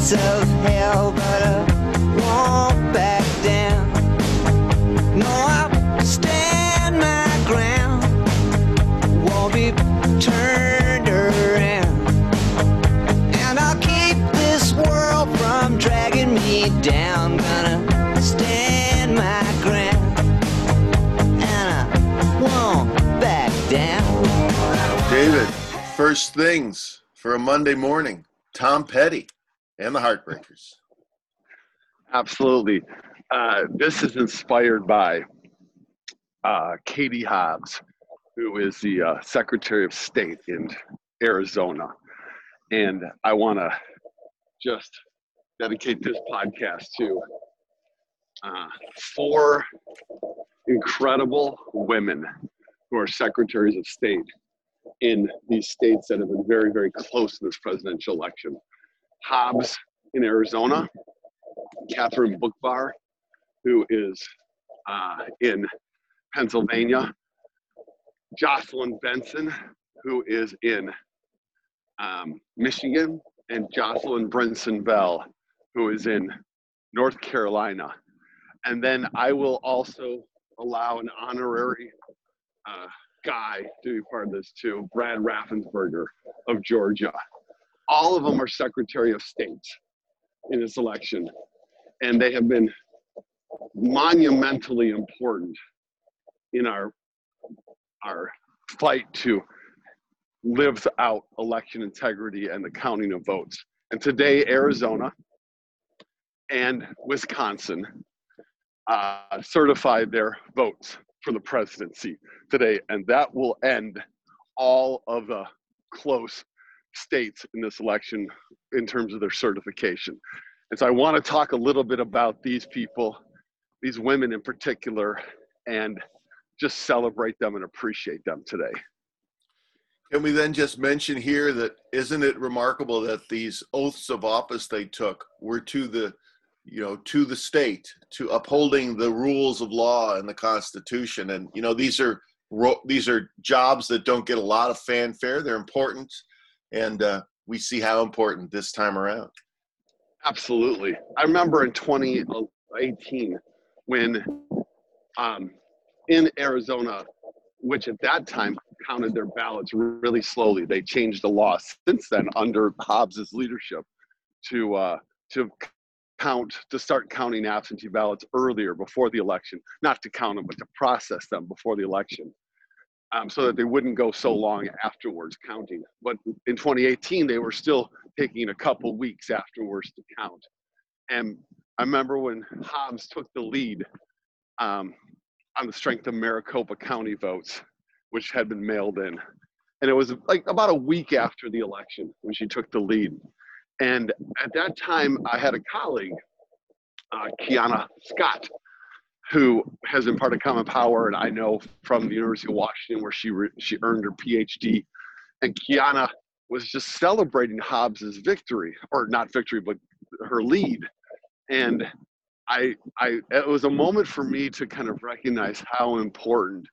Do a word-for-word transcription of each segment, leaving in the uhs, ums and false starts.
gates of hell, but I won't back down. No, I'll stand my ground, won't be turned around. And I'll keep this world from dragging me down. Gonna stand my ground, and I won't back down. David, first things for a Monday morning, Tom Petty and the Heartbreakers. Absolutely. Uh, this is inspired by uh, Katie Hobbs, who is the uh, Secretary of State in Arizona. And I want to just dedicate this podcast to uh, four incredible women who are secretaries of state in these states that have been very, very close to this presidential election. Hobbs in Arizona, Catherine Buchvar, who is uh, in Pennsylvania, Jocelyn Benson, who is in um, Michigan, and Jocelyn Brinson Bell, who is in North Carolina. And then I will also allow an honorary uh, guy to be part of this too, Brad Raffensperger of Georgia. All of them are Secretary of State in this election, and they have been monumentally important in our our fight to live out election integrity and the counting of votes. And today, Arizona and Wisconsin uh, certified their votes for the presidency today, and that will end all of the close states in this election in terms of their certification. And so I want to talk a little bit about these people, these women in particular, and just celebrate them and appreciate them today. Can we then just mention here that isn't it remarkable that these oaths of office they took were to the, you know, to the state, to upholding the rules of law and the Constitution. And, you know, these are these are jobs that don't get a lot of fanfare. They're important. And uh, we see how important this time around. Absolutely. I remember in twenty eighteen when um, in Arizona, which at that time counted their ballots really slowly. They changed the law since then under Hobbs's leadership to uh, to count, to start counting absentee ballots earlier before the election, not to count them, but to process them before the election, um, so that they wouldn't go so long afterwards counting. But in twenty eighteen, they were still taking a couple weeks afterwards to count. And I remember when Hobbs took the lead um, on the strength of Maricopa County votes, which had been mailed in. And it was like about a week after the election when she took the lead. And at that time, I had a colleague, uh, Kiana Scott, who has been part of Common Power, and I know from the University of Washington where she re- she earned her P H D. And Kiana was just celebrating Hobbs's victory, or not victory, but her lead. And I, I, it was a moment for me to kind of recognize how important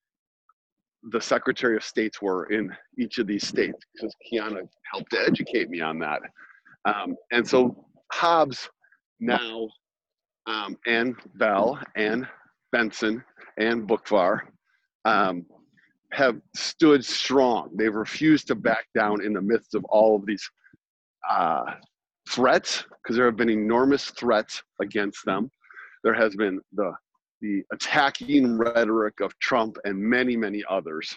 the Secretary of States were in each of these states, because Kiana helped to educate me on that. Um, and so Hobbs now, um, and Bell and Benson and Buchvar um, have stood strong. They've refused to back down in the midst of all of these uh, threats, because there have been enormous threats against them. There has been the the attacking rhetoric of Trump and many, many others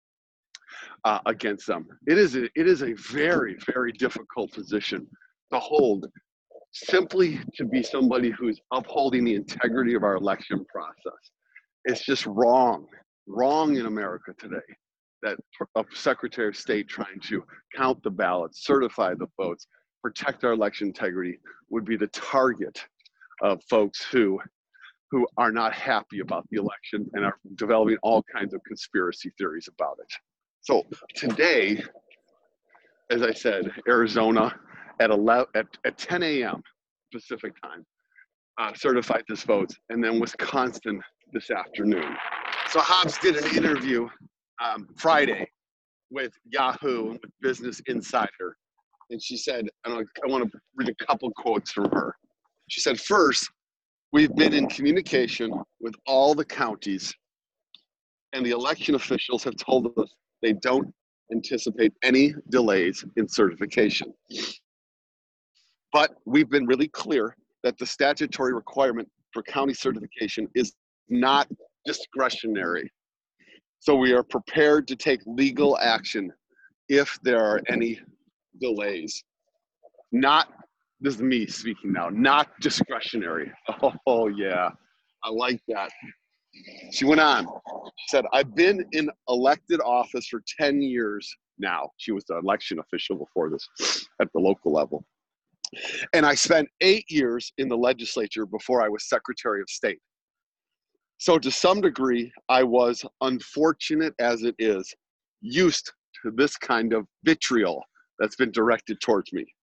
uh, against them. It is a, it is a very, very difficult position to hold, simply to be somebody who's upholding the integrity of our election process. It's just wrong, wrong in America today, that a Secretary of State trying to count the ballots, certify the votes, protect our election integrity would be the target of folks who who are not happy about the election and are developing all kinds of conspiracy theories about it. So today, as I said, Arizona at eleven, at, at ten a.m. Pacific time, uh, certified this vote, and then Wisconsin this afternoon. So Hobbs did an interview um, Friday with Yahoo, with Business Insider, and she said, and I, I want to read a couple quotes from her. She said, first, we've been in communication with all the counties, and the election officials have told us they don't anticipate any delays in certification. But we've been really clear that the statutory requirement for county certification is not discretionary. So we are prepared to take legal action if there are any delays. Not, this is me speaking now, not discretionary. Oh yeah, I like that. She went on, she said, I've been in elected office for ten years now. She was the election official before this at the local level. And I spent eight years in the legislature before I was Secretary of State. So to some degree, I was, unfortunate as it is, used to this kind of vitriol that's been directed towards me.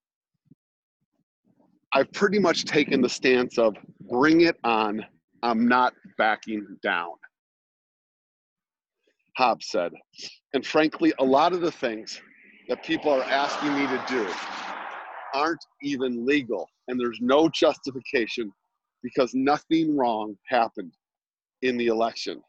I've pretty much taken the stance of bring it on, I'm not backing down, Hobbs said. And frankly, a lot of the things that people are asking me to do aren't even legal, and there's no justification because nothing wrong happened in the election.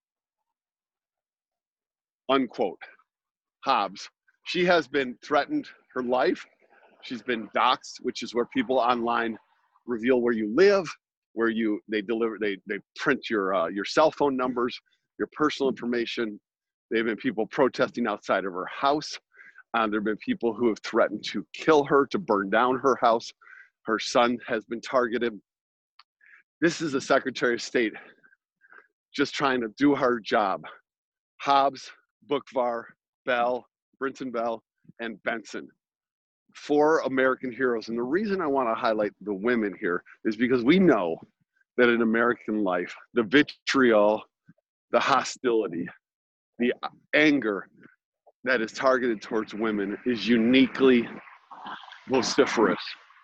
Unquote. Hobbs. She has been threatened her life. She's been doxxed, which is where people online reveal where you live, where you they deliver they they print your uh, your cell phone numbers, your personal information. There have been people protesting outside of her house. Uh, there have been people who have threatened to kill her, to burn down her house. Her son has been targeted. This is the Secretary of State just trying to do her job. Hobbs, Boockvar, Bell, Brinson Bell, and Benson. Four American heroes. And the reason I want to highlight the women here is because we know that in American life, the vitriol, the hostility, the anger that is targeted towards women is uniquely vociferous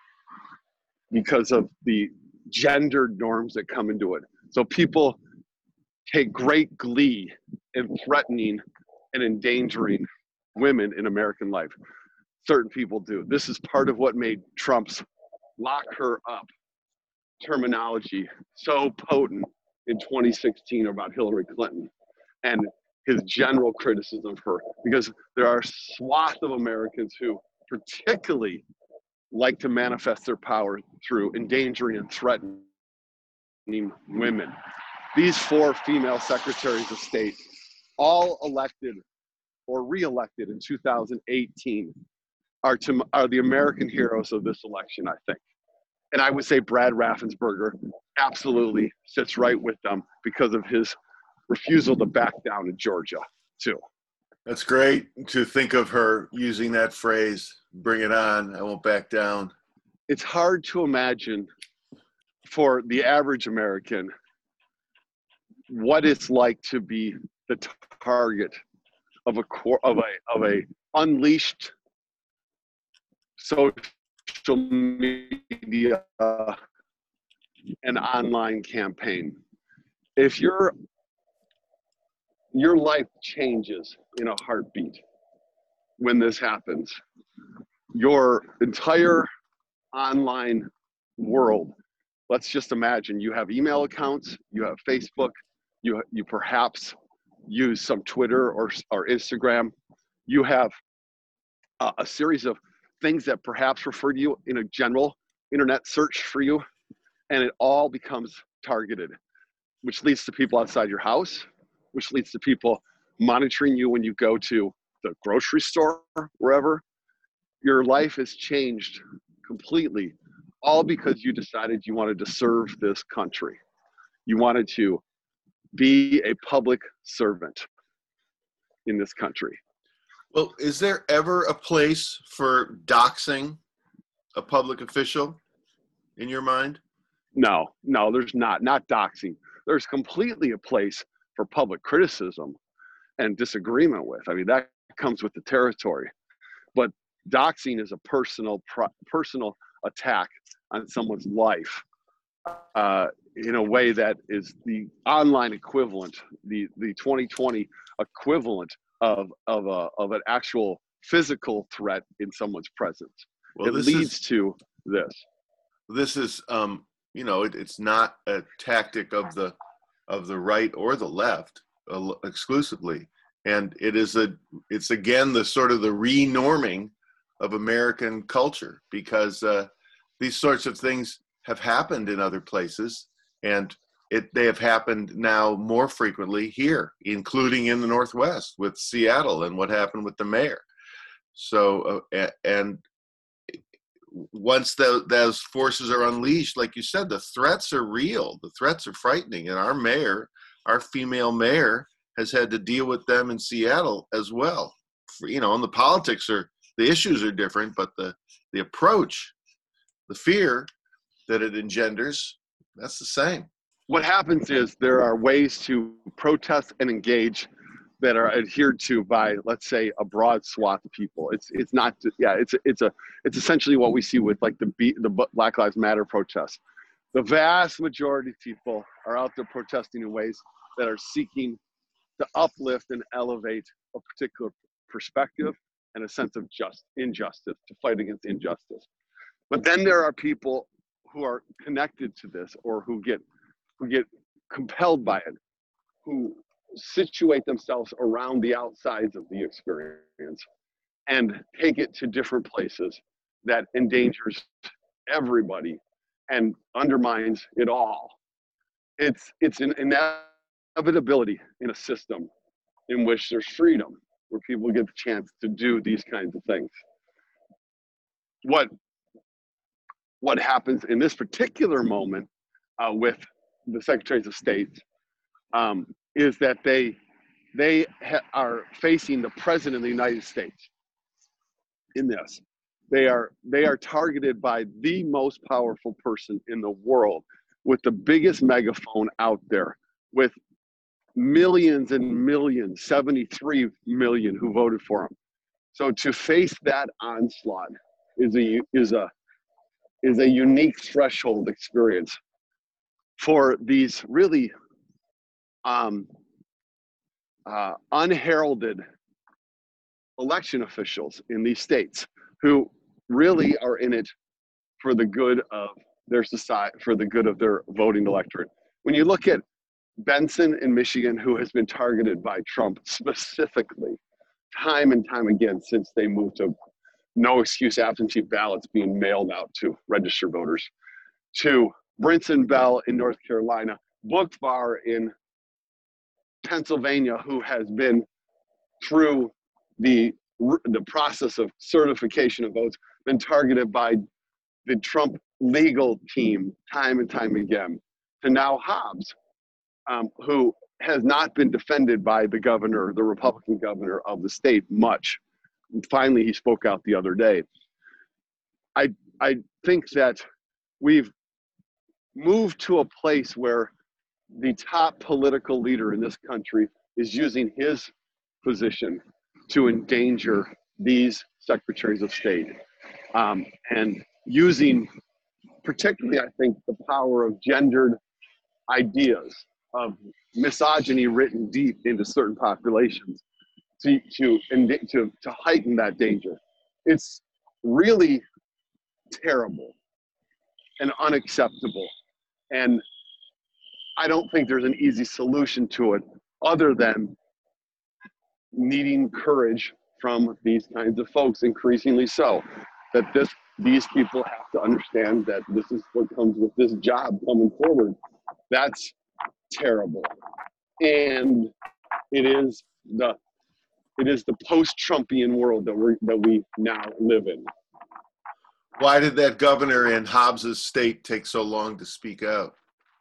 because of the gendered norms that come into it. So people take great glee in threatening and endangering women in American life. Certain people do. This is part of what made Trump's lock her up terminology so potent in twenty sixteen about Hillary Clinton and his general criticism of her, because there are swath of Americans who particularly like to manifest their power through endangering and threatening women. These four female secretaries of state, all elected or re-elected in two thousand eighteen, are, to, are the American heroes of this election, I think. And I would say Brad Raffensperger absolutely sits right with them because of his refusal to back down in Georgia, too. That's great to think of her using that phrase, bring it on, I won't back down. It's hard to imagine for the average American what it's like to be the target of a of a of a unleashed social media and online campaign. If your your life changes in a heartbeat when this happens, your entire online world, let's just imagine you have email accounts, you have Facebook, you you perhaps use some Twitter or, or Instagram, you have a, a series of things that perhaps refer to you in a general internet search for you, and it all becomes targeted, which leads to people outside your house, which leads to people monitoring you when you go to the grocery store, wherever. Your life has changed completely, all because you decided you wanted to serve this country. You wanted to be a public servant in this country. Well, is there ever a place for doxing a public official in your mind? No, no, there's not. Not doxing. There's completely a place for public criticism and disagreement with. I mean, that comes with the territory. But doxing is a personal personal attack on someone's life uh, in a way that is the online equivalent, the, the twenty twenty equivalent of of a of an actual physical threat in someone's presence. Well, it this leads is, to this. This is, um, you know, it, it's not a tactic of the of the right or the left uh, exclusively, and it is a it's again the sort of the re-norming of American culture, because uh, these sorts of things have happened in other places, and it they have happened now more frequently here, including in the Northwest with Seattle and what happened with the mayor. So uh, and once the, those forces are unleashed, like you said, the threats are real. The threats are frightening, and our mayor, our female mayor, has had to deal with them in Seattle as well. For, you know, and the politics are, the issues are different, but the the approach, the fear that it engenders, that's the same. What happens is there are ways to protest and engage that are adhered to by, let's say, a broad swath of people. It's it's not yeah it's it's a it's essentially what we see with like the B, the Black Lives Matter protests. The vast majority of people are out there protesting in ways that are seeking to uplift and elevate a particular perspective and a sense of just injustice, to fight against injustice. But then there are people who are connected to this, or who get who get compelled by it, who situate themselves around the outsides of the experience and take it to different places that endangers everybody and undermines it all. It's it's an inevitability in a system in which there's freedom, where people get the chance to do these kinds of things. What what happens in this particular moment uh, with the Secretaries of State um, is that they they ha- are facing the President of the United States in this. They are they are targeted by the most powerful person in the world, with the biggest megaphone out there, with millions and millions, seventy-three million who voted for him. So to face that onslaught is a is a is a unique threshold experience for these really um, uh, unheralded election officials in these states, who really are in it for the good of their society, for the good of their voting electorate. When you look at Benson in Michigan, who has been targeted by Trump specifically time and time again since they moved to no excuse absentee ballots being mailed out to registered voters, to Brinson Bell in North Carolina, Bookvar in Pennsylvania, who has been through the the process of certification of votes, been targeted by the Trump legal team time and time again, to now Hobbs, um, who has not been defended by the governor, the Republican governor of the state, much. And finally, he spoke out the other day. I I think that we've moved to a place where the top political leader in this country is using his position to endanger these secretaries of state, um, and using particularly, I think, the power of gendered ideas, of misogyny written deep into certain populations to to to, to heighten that danger. It's really terrible and unacceptable. And I don't think there's an easy solution to it, other than needing courage from these kinds of folks, increasingly so. That this these people have to understand that this is what comes with this job coming forward. That's terrible. And it is the it is the post-Trumpian world that we that we now live in. Why did that governor in Hobbs's state take so long to speak out?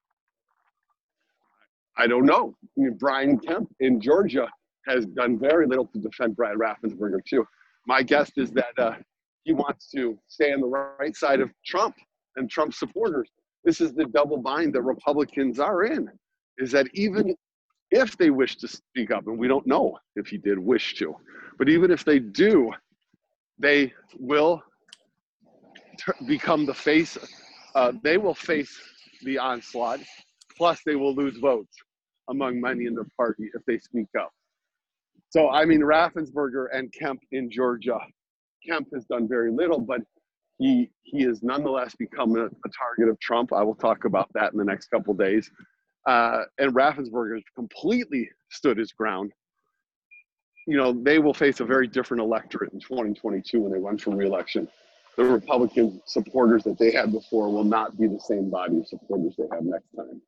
I don't know. I mean, Brian Kemp in Georgia has done very little to defend Brad Raffensperger too. My guess is that uh, he wants to stay on the right side of Trump and Trump supporters. This is the double bind that Republicans are in, is that even if they wish to speak up, and we don't know if he did wish to, but even if they do, they will t- become the face, uh, they will face the onslaught, plus they will lose votes among many in their party if they speak up. So, I mean, Raffensperger and Kemp in Georgia. Kemp has done very little, but he he has nonetheless become a, a target of Trump. I will talk about that in the next couple of days. Uh, and Raffensperger has completely stood his ground. You know, they will face a very different electorate in twenty twenty-two when they run for re-election. The Republican supporters that they had before will not be the same body of supporters they have next time.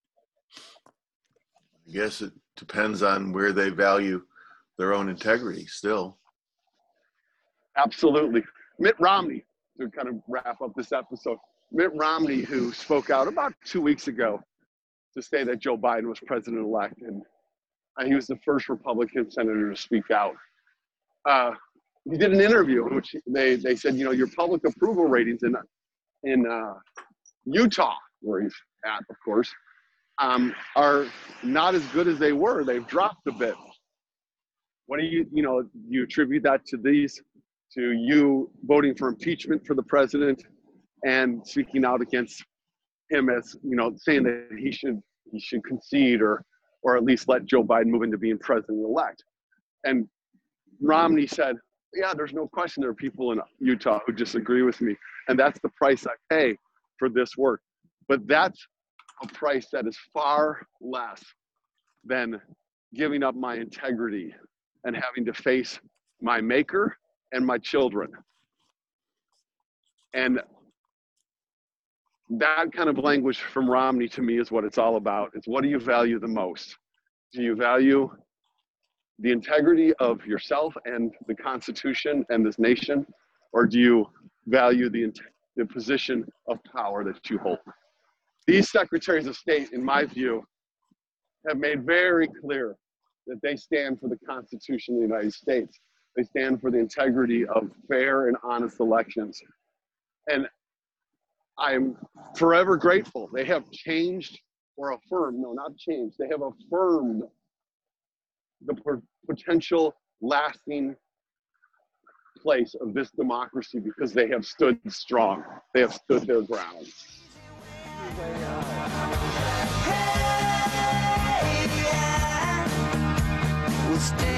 I guess it depends on where they value their own integrity still. Absolutely. Mitt Romney, to kind of wrap up this episode, Mitt Romney, who spoke out about two weeks ago to say that Joe Biden was president-elect, and he was the first Republican senator to speak out. Uh, he did an interview in which they, they said, you know, your public approval ratings in in uh, Utah, where he's at, of course, um, are not as good as they were. They've dropped a bit. What do you, you know, you attribute that to these, to you voting for impeachment for the president and speaking out against him as, you know, saying that he should he should concede or or at least let Joe Biden move into being president-elect. And Romney said, yeah, there's no question there are people in Utah who disagree with me, and that's the price I pay for this work. But that's a price that is far less than giving up my integrity and having to face my maker and my children. And that kind of language from Romney to me is what it's all about. It's what do you value the most? Do you value the integrity of yourself and the Constitution and this nation, or do you value the, the position of power that you hold? These secretaries of state, in my view, have made very clear that they stand for the Constitution of the United States. They stand for the integrity of fair and honest elections. And I'm forever grateful. They have changed or affirmed, no, not changed, they have affirmed the potential lasting place of this democracy because they have stood strong. They have stood their ground. Hey, yeah. We'll stay